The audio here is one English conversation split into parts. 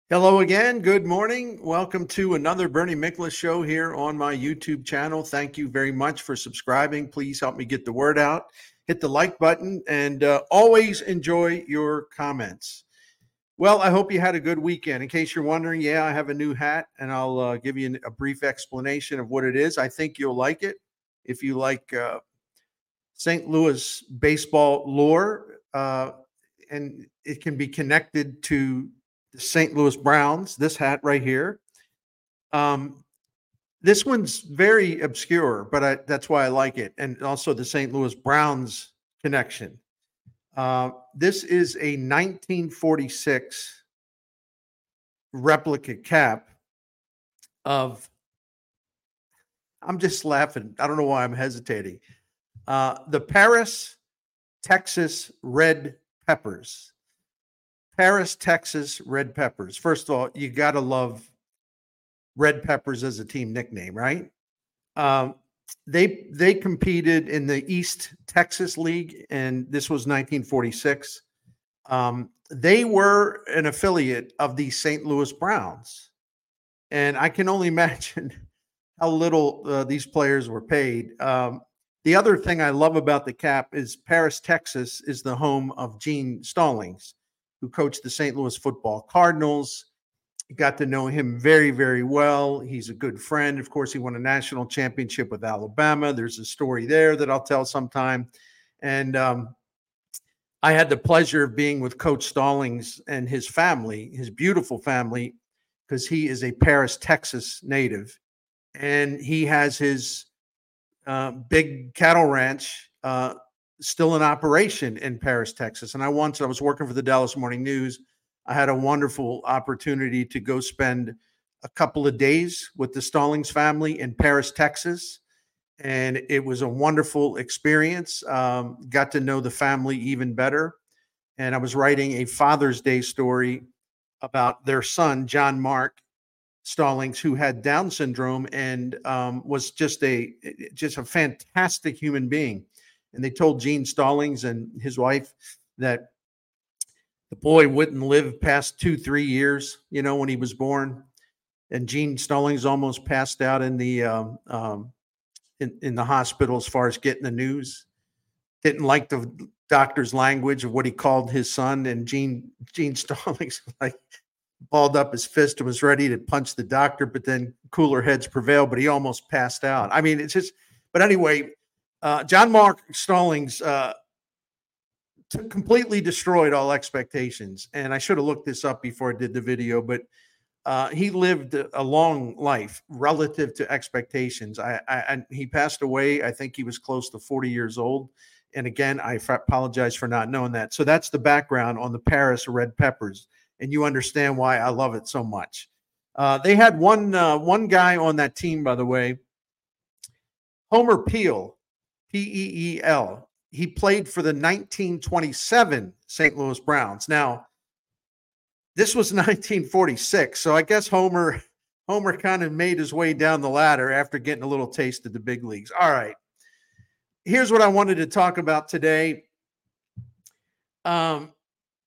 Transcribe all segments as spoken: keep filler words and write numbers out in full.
Hello again. Good morning. Welcome to another Bernie Miklasz show here on my YouTube channel. Thank you very much for subscribing. Please help me get the word out. Hit the like button and uh, always enjoy your comments. Well, I hope you had a good weekend. In case you're wondering, yeah, I have a new hat and I'll uh, give you a brief explanation of what it is. I think you'll like it. If you like uh, Saint Louis baseball lore, uh, and it can be connected to the Saint Louis Browns, this hat right here. Um, this one's very obscure, but I, that's why I like it. And also the Saint Louis Browns connection. Uh, this is a nineteen forty-six replica cap of, I'm just laughing. I don't know why I'm hesitating. Uh, the Paris, Texas Red Peppers. Paris, Texas Red Peppers. First of all, you got to love Red Peppers as a team nickname, right? Um, they they competed in the East Texas League, and this was nineteen forty-six. Um, they were an affiliate of the Saint Louis Browns, and I can only imagine how little uh, these players were paid. Um, the other thing I love about the cap is Paris, Texas is the home of Gene Stallings, who coached the Saint Louis Football Cardinals. Got to know him very, very well. He's a good friend. Of course, he won a national championship with Alabama. There's a story there that I'll tell sometime. And um, I had the pleasure of being with Coach Stallings and his family, his beautiful family, because he is a Paris, Texas native. And he has his uh, big cattle ranch uh, still in operation in Paris, Texas. And I once, I was working for the Dallas Morning News. I had a wonderful opportunity to go spend a couple of days with the Stallings family in Paris, Texas. And it was a wonderful experience. Um, got to know the family even better. And I was writing a Father's Day story about their son, John Mark Stallings, who had Down syndrome and um, was just a just a fantastic human being. And they told Gene Stallings and his wife that the boy wouldn't live past two, three years, you know, when he was born. And Gene Stallings almost passed out in the um, um, in, in the hospital as far as getting the news. Didn't like the doctor's language of what he called his son. And Gene Gene Stallings like balled up his fist and was ready to punch the doctor, but then cooler heads prevailed, but he almost passed out. I mean, it's just, but anyway, uh, John Mark Stallings uh, t- completely destroyed all expectations. And I should have looked this up before I did the video, but uh, he lived a long life relative to expectations. I, I, and he passed away. I think he was close to forty years old. And again, I f- apologize for not knowing that. So that's the background on the Paris Red Peppers. And you understand why I love it so much. Uh, they had one uh, one guy on that team, by the way, Homer Peel, P E E L. He played for the nineteen twenty-seven Saint Louis Browns. Now, this was nineteen forty-six, so I guess Homer Homer kind of made his way down the ladder after getting a little taste of the big leagues. All right, here's what I wanted to talk about today. Um,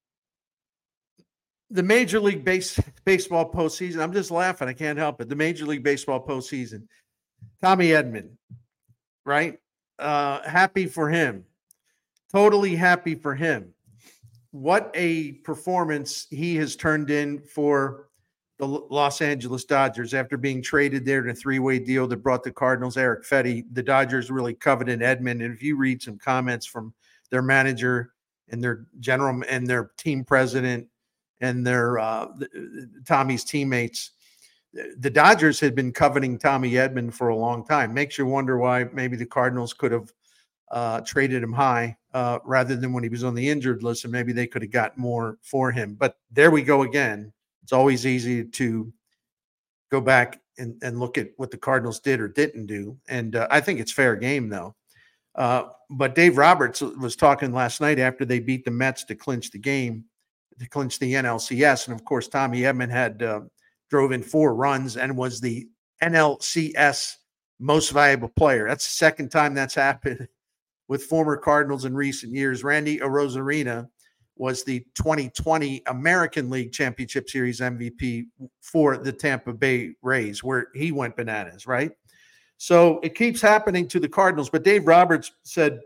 the Major League Base, Baseball postseason. I'm just laughing. I can't help it. The Major League Baseball postseason. Tommy Edman, right? Uh, happy for him. Totally happy for him. What a performance he has turned in for the Los Angeles Dodgers after being traded there in a three-way deal that brought the Cardinals Eric Fetty. The Dodgers really coveted Edman. And if you read some comments from their manager and their general and their team president and their uh, Tommy's teammates, the Dodgers had been coveting Tommy Edman for a long time. Makes you wonder why maybe the Cardinals could have uh, traded him high uh, rather than when he was on the injured list, and maybe they could have got more for him. But there we go again. It's always easy to go back and, and look at what the Cardinals did or didn't do. And uh, I think it's fair game, though. Uh, but Dave Roberts was talking last night after they beat the Mets to clinch the game, to clinch the N L C S. And, of course, Tommy Edman had uh, drove in four runs and was the N L C S most valuable player. That's the second time that's happened with former Cardinals in recent years. Randy Arozarena was the twenty twenty American League Championship Series M V P for the Tampa Bay Rays, where he went bananas, right? So it keeps happening to the Cardinals. But Dave Roberts said,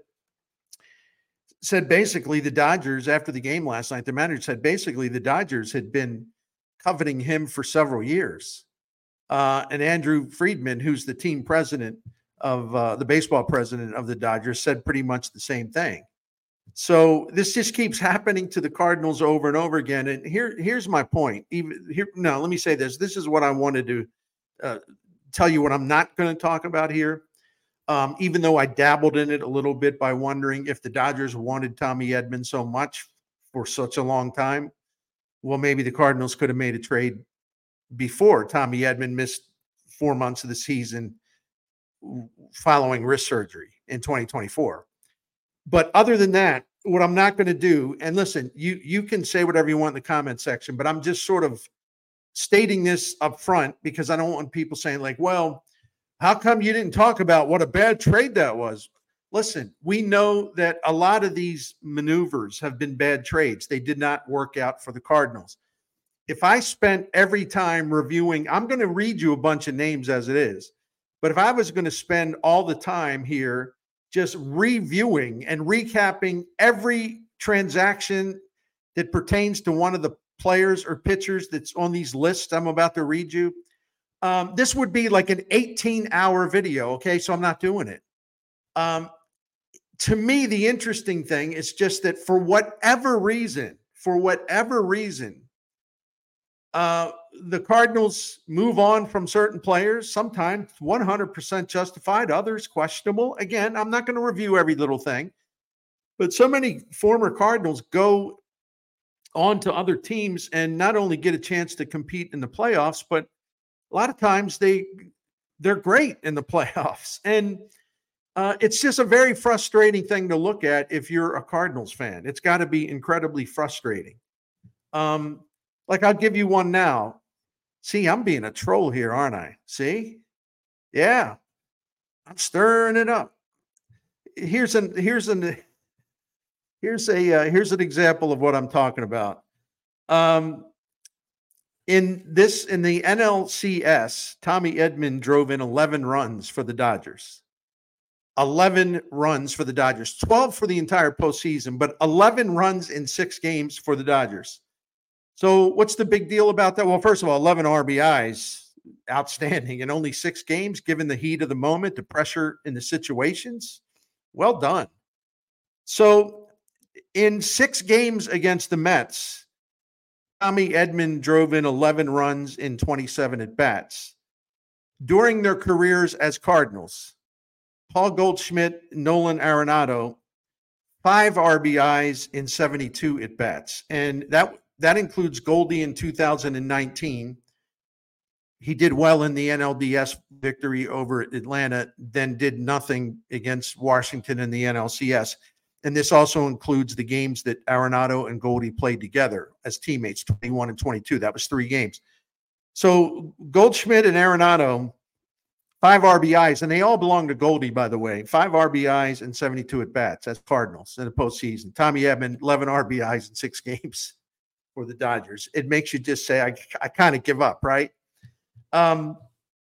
said basically the Dodgers, after the game last night, the manager said basically the Dodgers had been coveting him for several years. Uh, and Andrew Friedman, who's the team president of uh, the baseball president of the Dodgers, said pretty much the same thing. So this just keeps happening to the Cardinals over and over again. And here, here's my point. Even here, no, let me say this. This is what I wanted to uh, tell you what I'm not going to talk about here. Um, even though I dabbled in it a little bit by wondering if the Dodgers wanted Tommy Edman so much for such a long time, well, maybe the Cardinals could have made a trade before Tommy Edman missed four months of the season following wrist surgery in twenty twenty-four. But other than that, what I'm not going to do, and listen, you you can say whatever you want in the comment section, but I'm just sort of stating this up front because I don't want people saying like, well, how come you didn't talk about what a bad trade that was? Listen, we know that a lot of these maneuvers have been bad trades. They did not work out for the Cardinals. If I spent every time reviewing, I'm going to read you a bunch of names as it is, but if I was going to spend all the time here just reviewing and recapping every transaction that pertains to one of the players or pitchers that's on these lists I'm about to read you, um, this would be like an eighteen hour video. Okay. So I'm not doing it. Um, to me, the interesting thing is just that for whatever reason, for whatever reason, uh, the Cardinals move on from certain players, sometimes one hundred percent justified, others questionable. Again, I'm not going to review every little thing, but so many former Cardinals go on to other teams and not only get a chance to compete in the playoffs, but a lot of times they, they're great in the playoffs. And uh, it's just a very frustrating thing to look at if you're a Cardinals fan. It's got to be incredibly frustrating. Um, like I'll give you one now. See, I'm being a troll here, aren't I? See? Yeah. I'm stirring it up. Here's an here's an here's a uh, here's an example of what I'm talking about. Um in this in the N L C S, Tommy Edman drove in eleven runs for the Dodgers. eleven runs for the Dodgers, twelve for the entire postseason, but eleven runs in six games for the Dodgers. So what's the big deal about that? Well, first of all, eleven R B Is, outstanding, in only six games, given the heat of the moment, the pressure in the situations. Well done. So in six games against the Mets, Tommy Edman drove in eleven runs in twenty-seven at-bats. During their careers as Cardinals, Paul Goldschmidt, Nolan Arenado, five R B Is in seventy-two at-bats. And that That includes Goldie in two thousand nineteen. He did well in the N L D S victory over Atlanta, then did nothing against Washington in the N L C S. And this also includes the games that Arenado and Goldie played together as teammates, twenty-one and twenty-two. That was three games. So Goldschmidt and Arenado, five R B Is, and they all belong to Goldie, by the way. Five R B Is and seventy-two at-bats as Cardinals in the postseason. Tommy Edman, eleven R B Is in six games for the Dodgers. It makes you just say, I, I kind of give up, right? Um,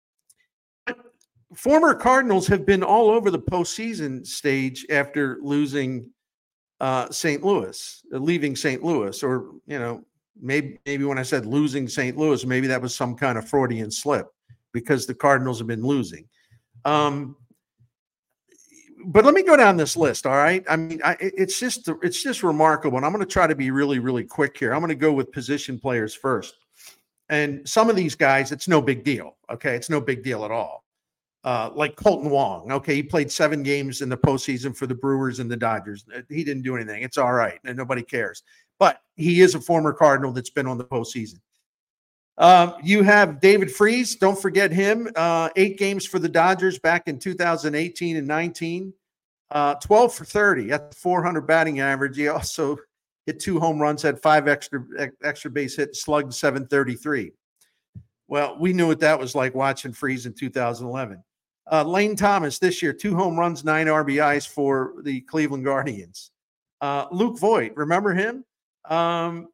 former Cardinals have been all over the postseason stage after losing uh, Saint Louis, uh, leaving Saint Louis, or, you know, maybe, maybe when I said losing Saint Louis, maybe that was some kind of Freudian slip because the Cardinals have been losing. Um, But let me go down this list, all right? I mean, I, it's just it's just remarkable, and I'm going to try to be really, really quick here. I'm going to go with position players first. And some of these guys, it's no big deal, okay? It's no big deal at all. Uh, like Colton Wong, okay? He played seven games in the postseason for the Brewers and the Dodgers. He didn't do anything. It's all right, and nobody cares. But he is a former Cardinal that's been on the postseason. Uh, you have David Freese. Don't forget him. Uh, eight games for the Dodgers back in two thousand eighteen and nineteen. Uh, twelve for thirty. That's four hundred batting average. He also hit two home runs, had five extra extra base hits, slugged seven thirty-three. Well, we knew what that was like watching Freese in two thousand eleven. Uh, Lane Thomas this year, two home runs, nine R B Is for the Cleveland Guardians. Uh, Luke Voigt, remember him? Um,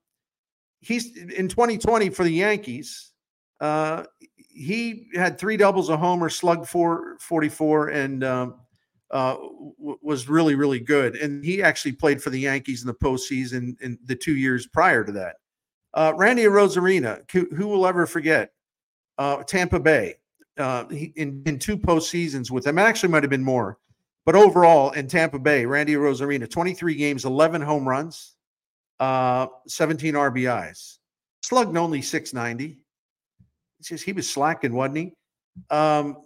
he's in twenty twenty for the Yankees. Uh, he had three doubles, a homer, slugged four forty-four, and um, uh, w- was really, really good. And he actually played for the Yankees in the postseason in the two years prior to that. Uh, Randy Rosarina, who, who will ever forget? Uh, Tampa Bay, uh, he, in, in two postseasons with them. Actually, might have been more. But overall, in Tampa Bay, Randy Rosarina, twenty-three games, eleven home runs, uh, seventeen R B Is. Slugged only six ninety. It's just he was slacking, wasn't he? Um,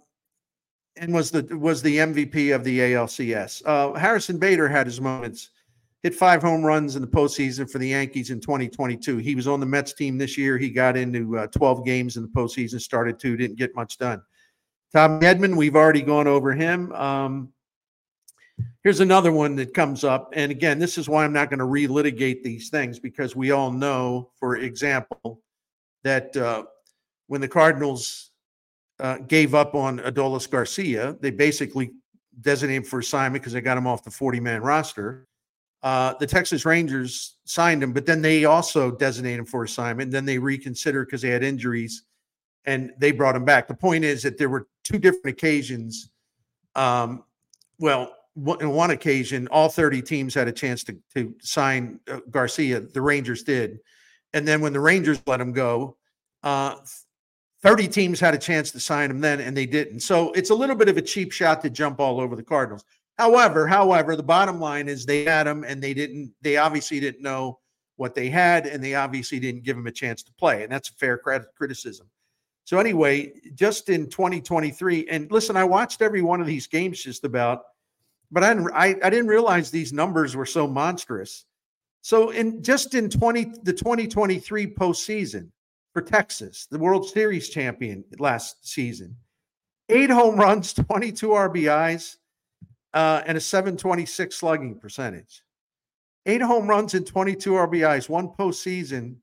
and was the was the M V P of the A L C S. Uh, Harrison Bader had his moments. Hit five home runs in the postseason for the Yankees in twenty twenty-two. He was on the Mets team this year. He got into uh, twelve games in the postseason, started two, didn't get much done. Tom Edman, we've already gone over him. Um, here's another one that comes up. And again, this is why I'm not going to relitigate these things, because we all know, for example, that uh, when the Cardinals uh, gave up on Adolis Garcia, they basically designated him for assignment because they got him off the forty-man roster. Uh, the Texas Rangers signed him, but then they also designated him for assignment. And then they reconsidered because they had injuries, and they brought him back. The point is that there were two different occasions. Um, well, in one occasion, all thirty teams had a chance to, to sign uh, Garcia. The Rangers did. And then when the Rangers let him go, uh, thirty teams had a chance to sign him then, and they didn't. So it's a little bit of a cheap shot to jump all over the Cardinals. However, however, the bottom line is they had him, and they didn't. They obviously didn't know what they had, and they obviously didn't give him a chance to play, and that's a fair criticism. So anyway, just in twenty twenty-three, and listen, I watched every one of these games just about, but I didn't, I, I didn't realize these numbers were so monstrous. So in just in twenty the twenty twenty-three postseason for Texas, the World Series champion last season, eight home runs, twenty-two R B Is. Uh, and a seven twenty-six slugging percentage. Eight home runs and twenty-two R B Is, one postseason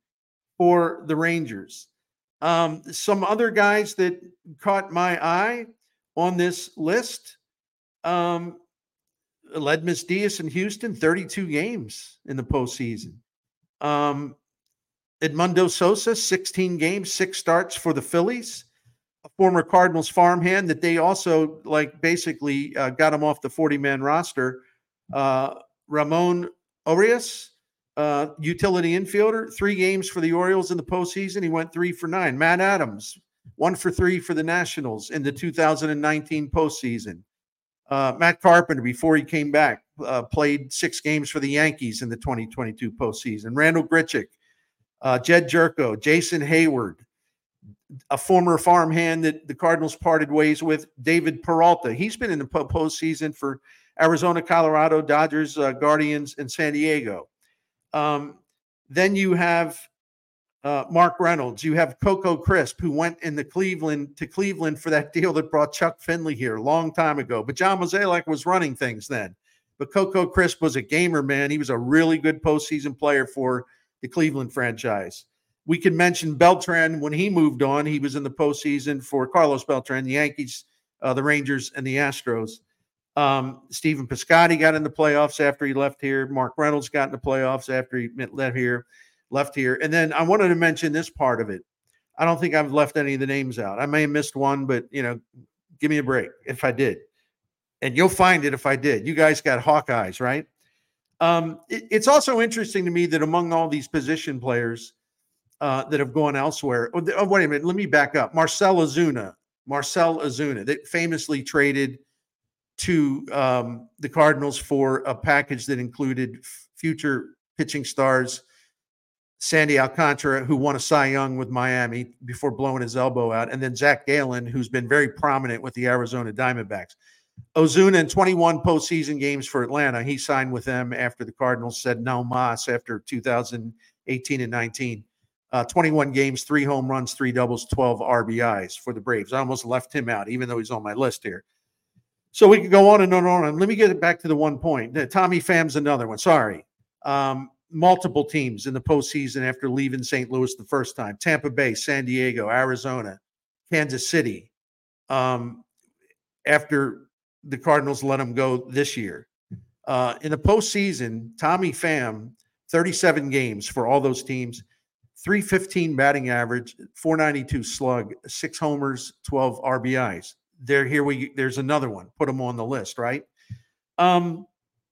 for the Rangers. Um, some other guys that caught my eye on this list, um, Ledmus Diaz in Houston, thirty-two games in the postseason. Um, Edmundo Sosa, sixteen games, six starts for the Phillies. A former Cardinals farmhand that they also like basically uh, got him off the forty-man roster. Uh, Ramon Urias, uh, utility infielder, three games for the Orioles in the postseason. He went three for nine. Matt Adams, one for three for the Nationals in the two thousand nineteen postseason. Uh, Matt Carpenter, before he came back, uh, played six games for the Yankees in the twenty twenty-two postseason. Randall Grichuk, uh, Jed Jerko, Jason Hayward, a former farmhand that the Cardinals parted ways with, David Peralta. He's been in the postseason for Arizona, Colorado, Dodgers, uh, Guardians, and San Diego. Um, then you have uh, Mark Reynolds. You have Coco Crisp, who went in the Cleveland to Cleveland for that deal that brought Chuck Finley here a long time ago. But John Mozeliak was running things then. But Coco Crisp was a gamer, man. He was a really good postseason player for the Cleveland franchise. We can mention Beltran. When he moved on, he was in the postseason for Carlos Beltran, the Yankees, uh, the Rangers, and the Astros. Um, Stephen Piscotty got in the playoffs after he left here. Mark Reynolds got in the playoffs after he left here. Left here. And then I wanted to mention this part of it. I don't think I've left any of the names out. I may have missed one, but, you know, give me a break if I did. And you'll find it if I did. You guys got Hawkeyes, right? Um, it, it's also interesting to me that among all these position players, Uh, that have gone elsewhere. Oh, oh, wait a minute. Let me back up. Marcell Ozuna, Marcell Ozuna, that famously traded to um, the Cardinals for a package that included f- future pitching stars, Sandy Alcantara, who won a Cy Young with Miami before blowing his elbow out, and then Zach Gallen, who's been very prominent with the Arizona Diamondbacks. Ozuna in twenty-one postseason games for Atlanta. He signed with them after the Cardinals said no mas after two thousand eighteen and nineteen. Uh, twenty-one games, three home runs, three doubles, twelve R B Is for the Braves. I almost left him out, even though he's on my list here. So we could go on and on and on. And let me get it back to the one point. Uh, Tommy Pham's another one. Sorry. Um, multiple teams in the postseason after leaving Saint Louis the first time. Tampa Bay, San Diego, Arizona, Kansas City. Um, after the Cardinals let him go this year. Uh, in the postseason, Tommy Pham, thirty-seven games for all those teams, three fifteen batting average, four ninety-two slug, six homers, twelve R B Is. There, here we, there's another one. Put them on the list, right? Um,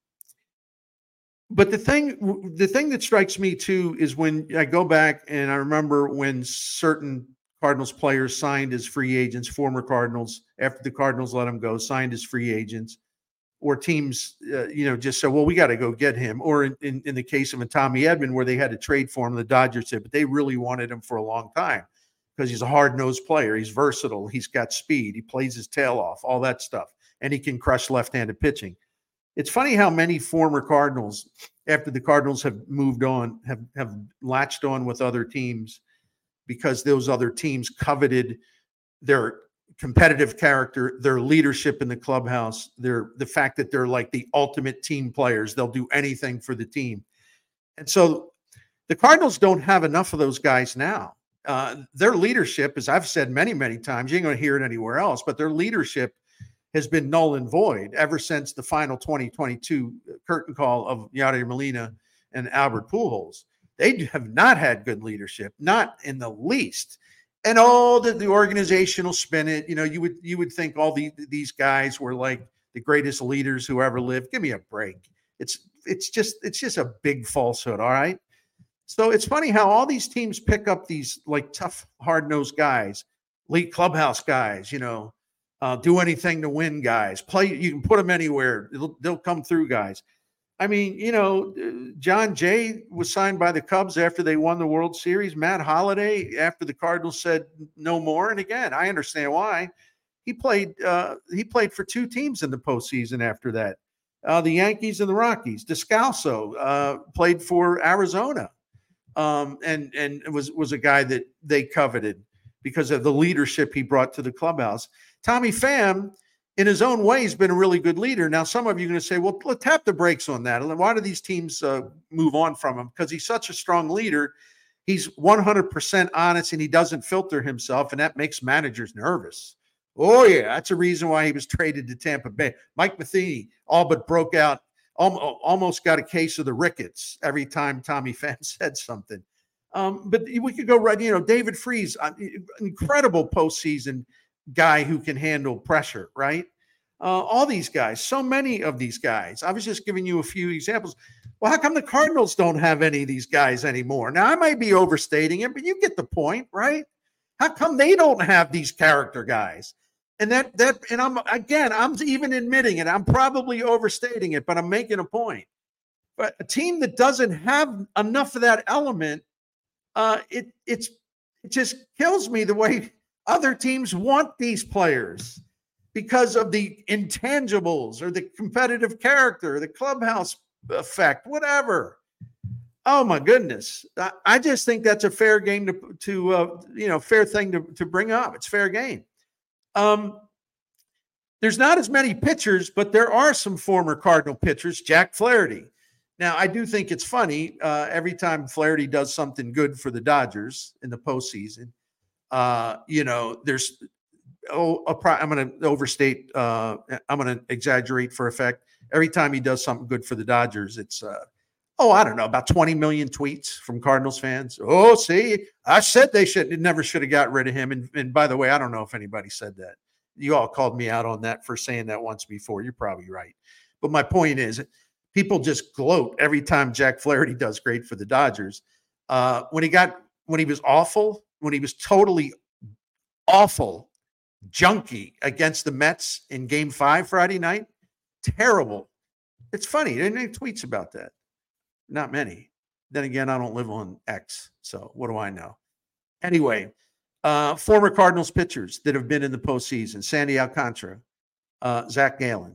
but the thing, the thing that strikes me too is when I go back and I remember when certain Cardinals players signed as free agents, former Cardinals, after the Cardinals let them go, signed as free agents, or teams, uh, you know, just said, well, we got to go get him. Or in, in, in the case of a Tommy Edman, where they had to trade for him, the Dodgers said, but they really wanted him for a long time because he's a hard-nosed player. He's versatile. He's got speed. He plays his tail off, all that stuff. And he can crush left-handed pitching. It's funny how many former Cardinals, after the Cardinals have moved on, have, have latched on with other teams because those other teams coveted their competitive character, their leadership in the clubhouse, their the fact that they're like the ultimate team players. They'll do anything for the team. And so the Cardinals don't have enough of those guys now. Uh, their leadership, as I've said many, many times, you ain't going to hear it anywhere else, but their leadership has been null and void ever since the final twenty twenty-two curtain call of Yadier Molina and Albert Pujols. They have not had good leadership, not in the least. And all the, the organizational spin it, you know, you would you would think all the, these guys were like the greatest leaders who ever lived. Give me a break. It's it's just it's just a big falsehood. All right. So it's funny how all these teams pick up these like tough, hard-nosed guys, elite clubhouse guys, you know, uh, do anything to win guys. Play, you can put them anywhere. It'll, they'll come through guys. I mean, you know, John Jay was signed by the Cubs after they won the World Series. Matt Holliday after the Cardinals said no more. And again, I understand why. He played. Uh, he played for two teams in the postseason after that, uh, the Yankees and the Rockies. Descalso uh, played for Arizona, um, and and was was a guy that they coveted because of the leadership he brought to the clubhouse. Tommy Pham, in his own way, he's been a really good leader. Now, some of you are going to say, well, let's tap the brakes on that. Why do these teams uh, move on from him? Because he's such a strong leader. He's one hundred percent honest and he doesn't filter himself, and that makes managers nervous. Oh, yeah, that's a reason why he was traded to Tampa Bay. Mike Matheny all but broke out, almost got a case of the rickets every time Tommy Pham said something. Um, but we could go right, you know, David Freese, uh, incredible postseason guy who can handle pressure, right? Uh, all these guys, so many of these guys. I was just giving you a few examples. Well, how come the Cardinals don't have any of these guys anymore? Now, I might be overstating it, but you get the point, right? How come they don't have these character guys? And that, that, and I'm, again, I'm even admitting it. I'm probably overstating it, but I'm making a point. But a team that doesn't have enough of that element, uh, it, it's, it just kills me the way other teams want these players because of the intangibles or the competitive character, the clubhouse effect, whatever. Oh my goodness. I, I just think that's a fair game to, to uh, you know, fair thing to, to bring up. It's fair game. Um, there's not as many pitchers, but there are some former Cardinal pitchers. Jack Flaherty. Now, I do think it's funny. Uh, every time Flaherty does something good for the Dodgers in the postseason, Uh, you know, there's, oh, a pro- I'm going to overstate, uh, I'm going to exaggerate for effect. Every time he does something good for the Dodgers, it's, uh, oh, I don't know, about twenty million tweets from Cardinals fans. Oh, see, I said they should, it never should have got rid of him. And, and by the way, I don't know if anybody said that. You all called me out on that for saying that once before. You're probably right. But my point is, people just gloat every time Jack Flaherty does great for the Dodgers. Uh, when he got, when he was awful, when he was totally awful, junky against the Mets in game five Friday night, terrible. It's funny. There any tweets about that? Not many. Then again, I don't live on X, so what do I know? Anyway, uh, former Cardinals pitchers that have been in the postseason: Sandy Alcantara, uh, Zach Gallen,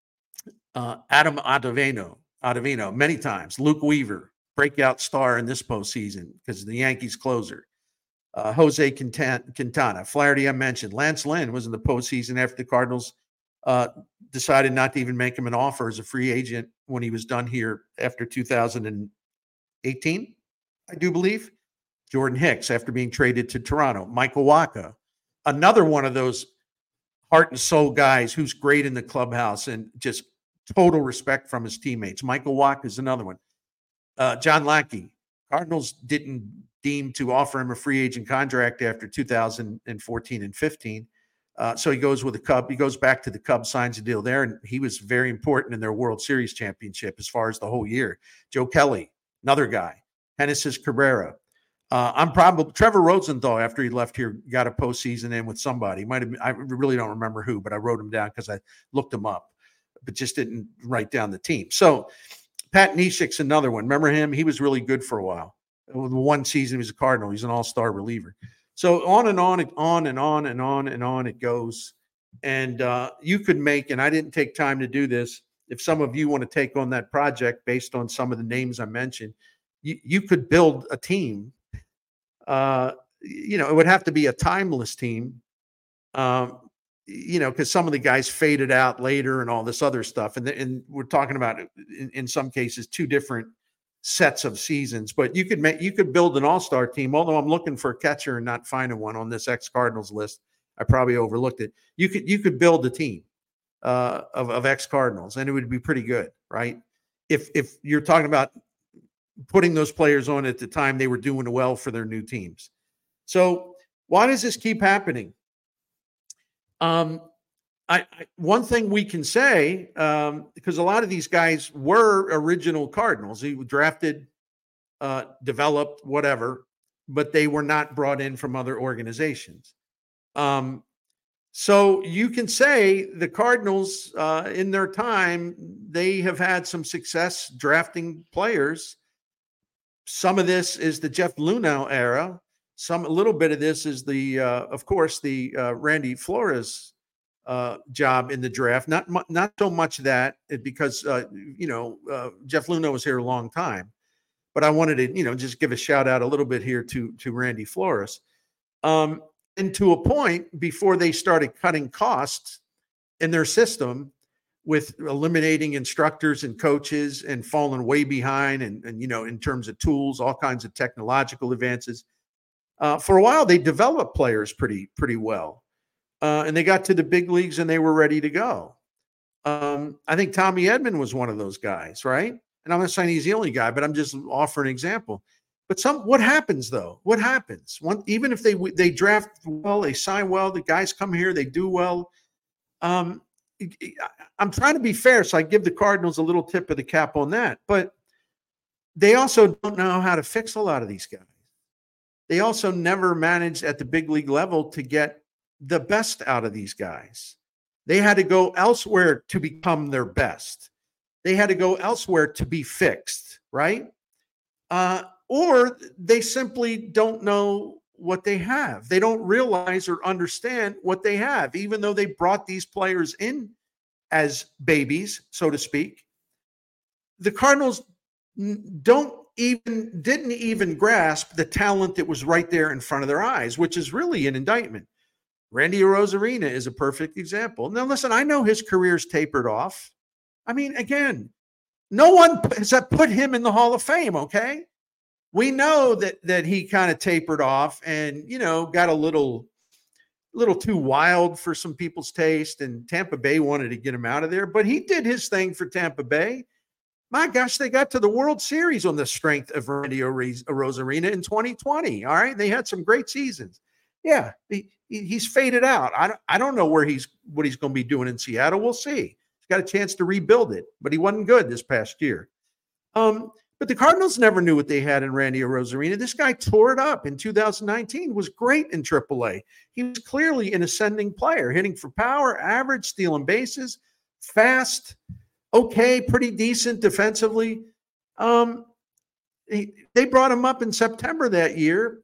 uh, Adam Ottavino, Ottavino, many times, Luke Weaver, breakout star in this postseason because the Yankees closer. Uh, Jose Quintana, Flaherty, I mentioned. Lance Lynn was in the postseason after the Cardinals uh, decided not to even make him an offer as a free agent when he was done here after two thousand eighteen, I do believe. Jordan Hicks after being traded to Toronto. Michael Wacha, another one of those heart and soul guys who's great in the clubhouse and just total respect from his teammates. Michael Wacha is another one. Uh, John Lackey, Cardinals didn't deem to offer him a free agent contract after two thousand fourteen and fifteen. Uh, so he goes with the Cub. He goes back to the Cubs, signs a deal there, and he was very important in their World Series championship as far as the whole year. Joe Kelly, another guy. Genesis Cabrera. Uh, I'm probably Trevor Rosenthal, after he left here, got a postseason in with somebody. Might have. I really don't remember who, but I wrote him down because I looked him up, but just didn't write down the team. So Pat Neshek's another one. Remember him? He was really good for a while. One season he was a Cardinal. He's an all-star reliever. So on and on and on and on and on and on it goes. And uh, you could make, and I didn't take time to do this, if some of you want to take on that project based on some of the names I mentioned, you, you could build a team. Uh, you know, it would have to be a timeless team, um, you know, because some of the guys faded out later and all this other stuff. And, and we're talking about, in, in some cases, two different sets of seasons. But you could make, you could build an all-star team, although I'm looking for a catcher and not finding one on this ex-Cardinals list. I probably overlooked it. You could you could build a team uh, of, of ex-Cardinals, and it would be pretty good, right? If if you're talking about putting those players on at the time they were doing well for their new teams. So why does this keep happening? Um, I, I one thing we can say, um, because a lot of these guys were original Cardinals, they were drafted, uh, developed, whatever, but they were not brought in from other organizations. Um, so you can say the Cardinals, uh, in their time, they have had some success drafting players. Some of this is the Jeff Luhnow era. Some, a little bit of this is the, uh, of course, the uh, Randy Flores uh, job in the draft. Not, mu- not so much that because, uh, you know, uh, Jeff Luhnow was here a long time, but I wanted to, you know, just give a shout out a little bit here to, to Randy Flores. Um, and to a point before they started cutting costs in their system with eliminating instructors and coaches and falling way behind and, and you know, in terms of tools, all kinds of technological advances. Uh, for a while, they developed players pretty, pretty well. Uh, and they got to the big leagues and they were ready to go. Um, I think Tommy Edman was one of those guys, right? And I'm not saying he's the only guy, but I'm just offering an example. But some, what happens though? What happens? One, even if they they draft well, they sign well, the guys come here, they do well. Um, I'm trying to be fair, so I give the Cardinals a little tip of the cap on that. But they also don't know how to fix a lot of these guys. They also never managed at the big league level to get the best out of these guys. They had to go elsewhere to become their best. They had to go elsewhere to be fixed, right? Uh, or they simply don't know what they have. They don't realize or understand what they have, even though they brought these players in as babies, so to speak. The Cardinals don't even, didn't even grasp the talent that was right there in front of their eyes, which is really an indictment. Randy Arozarena is a perfect example. Now, listen, I know his career's tapered off. I mean, again, no one has put him in the Hall of Fame, okay? We know that that he kind of tapered off and, you know, got a little, little too wild for some people's taste, and Tampa Bay wanted to get him out of there, but he did his thing for Tampa Bay. My gosh, they got to the World Series on the strength of Randy Arozarena in twenty twenty, all right? They had some great seasons. Yeah, he, he's faded out. I don't, I don't know where he's what he's going to be doing in Seattle. We'll see. He's got a chance to rebuild it, but he wasn't good this past year. Um, But the Cardinals never knew what they had in Randy Arozarena. This guy tore it up in two thousand nineteen, was great in triple A. He was clearly an ascending player, hitting for power, average, stealing bases, fast, okay, pretty decent defensively. Um, he, they brought him up in September that year,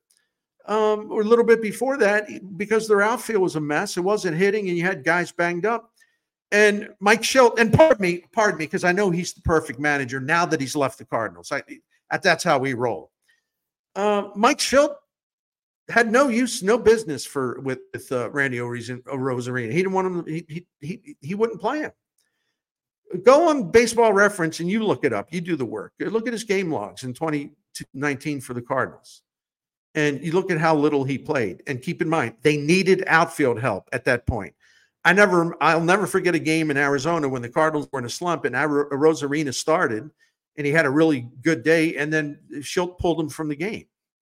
um, or a little bit before that, because their outfield was a mess. It wasn't hitting, and you had guys banged up. And Mike Shildt, and pardon me, pardon me, because I know he's the perfect manager now that he's left the Cardinals. I, that's how we roll. Uh, Mike Shildt had no use, no business for with, with uh, Randy Arozarena. He didn't want him. He, he he he wouldn't play him. Go on Baseball Reference and you look it up. You do the work. Look at his game logs in twenty nineteen for the Cardinals, and you look at how little he played. And keep in mind, they needed outfield help at that point. I never, I'll never forget a game in Arizona when the Cardinals were in a slump and Arozarena started, and he had a really good day, and then Shildt pulled him from the game.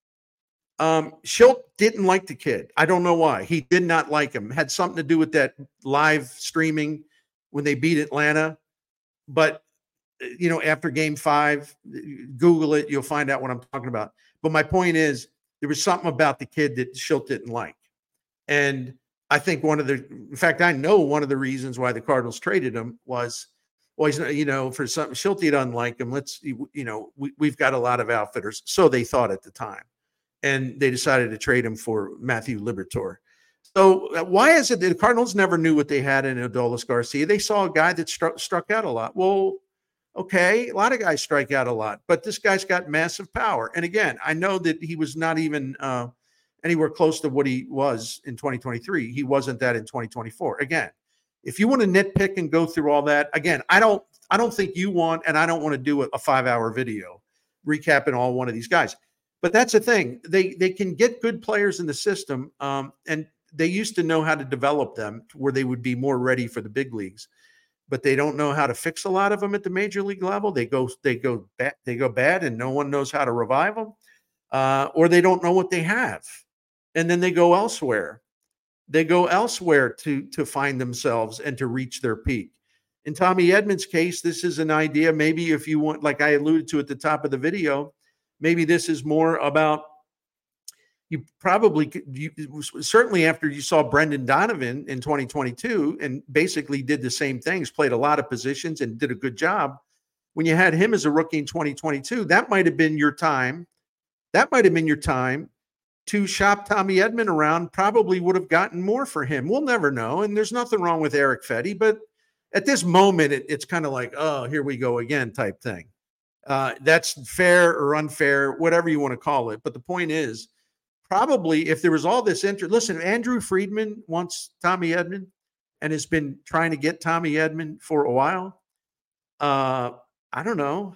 Um, Shildt didn't like the kid. I don't know why. He did not like him. Had something to do with that live streaming when they beat Atlanta. But, you know, after game five, Google it, you'll find out what I'm talking about. But my point is, there was something about the kid that Shildt didn't like. And I think one of the, in fact, I know one of the reasons why the Cardinals traded him was, well, he's, you know, for something, Shildt doesn't like him. Let's, you know, we, we've got a lot of outfitters. So they thought at the time. And they decided to trade him for Matthew Liberatore. So uh, why is it that the Cardinals never knew what they had in Adolis Garcia? They saw a guy that struck, struck out a lot. Well, okay, a lot of guys strike out a lot, but this guy's got massive power. And again, I know that he was not even uh, anywhere close to what he was in twenty twenty-three. He wasn't that in twenty twenty-four. Again, if you want to nitpick and go through all that, again, I don't, I don't think you want, and I don't want to do a, a five-hour video recapping all one of these guys. But that's the thing. They they can get good players in the system, um, and they used to know how to develop them where they would be more ready for the big leagues. But they don't know how to fix a lot of them at the major league level. They go they go bad, they go bad, and no one knows how to revive them, uh, or they don't know what they have, and then they go elsewhere. They go elsewhere to to find themselves and to reach their peak. In Tommy Edman's case, this is an idea. Maybe if you want, like I alluded to at the top of the video. Maybe this is more about you probably you, certainly after you saw Brendan Donovan in twenty twenty-two and basically did the same things, played a lot of positions and did a good job. When you had him as a rookie in twenty twenty-two, that might have been your time. That might have been your time to shop Tommy Edman around. Probably would have gotten more for him. We'll never know. And there's nothing wrong with Erick Fedde, but at this moment, it, it's kind of like, oh, here we go again type thing. Uh, that's fair or unfair, whatever you want to call it. But the point is, probably if there was all this interest, listen, Andrew Friedman wants Tommy Edman and has been trying to get Tommy Edman for a while. Uh, I don't know.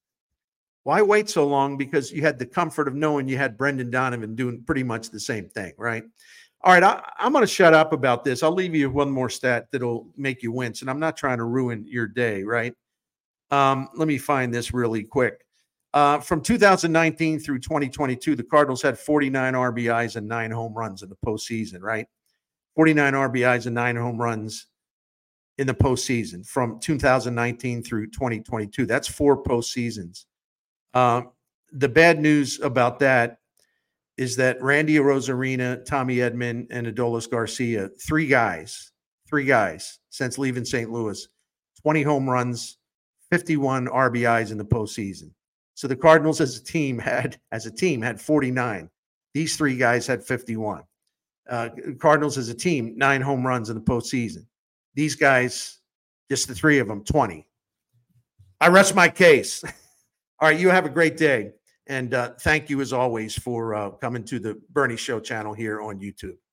Why wait so long? Because you had the comfort of knowing you had Brendan Donovan doing pretty much the same thing, right? All right, I, I'm going to shut up about this. I'll leave you one more stat that'll make you wince, and I'm not trying to ruin your day, right? Um, let me find this really quick. Uh, from two thousand nineteen through twenty twenty-two, the Cardinals had forty-nine R B Is and nine home runs in the postseason, right? forty-nine R B Is and nine home runs in the postseason from two thousand nineteen through twenty twenty-two. That's four postseasons. Um, the bad news about that is that Randy Arozarena, Tommy Edman, and Adolis Garcia, three guys, three guys since leaving Saint Louis, twenty home runs, fifty-one R B Is in the postseason. So the Cardinals as a team had, as a team, had forty-nine. These three guys had fifty-one. Uh, Cardinals as a team, nine home runs in the postseason. These guys, just the three of them, twenty. I rest my case. All right, you have a great day. And uh, thank you, as always, for uh, coming to the Bernie Show channel here on YouTube.